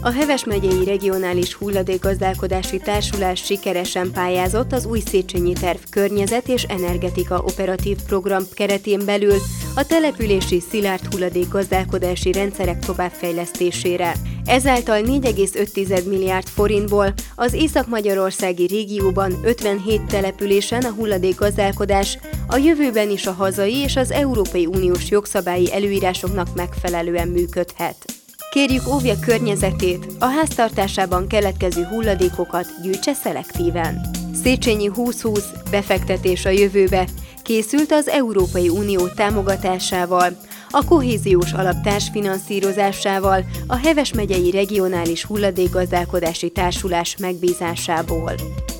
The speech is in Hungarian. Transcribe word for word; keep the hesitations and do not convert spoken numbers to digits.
A Heves megyei regionális hulladékgazdálkodási társulás sikeresen pályázott az új Széchenyi terv környezet és energetika operatív program keretén belül a települési szilárd hulladékgazdálkodási rendszerek továbbfejlesztésére. Ezáltal négy egész öt milliárd forintból az észak-magyarországi régióban ötvenhét településen a hulladékgazdálkodás a jövőben is a hazai és az Európai Uniós jogszabályi előírásoknak megfelelően működhet. Kérjük, óvja környezetét, a háztartásában keletkező hulladékokat gyűjtse szelektíven. Széchenyi húsz-húsz befektetés a jövőbe készült az Európai Unió támogatásával, a kohéziós alap társfinanszírozásával, a Heves megyei regionális hulladékgazdálkodási társulás megbízásából.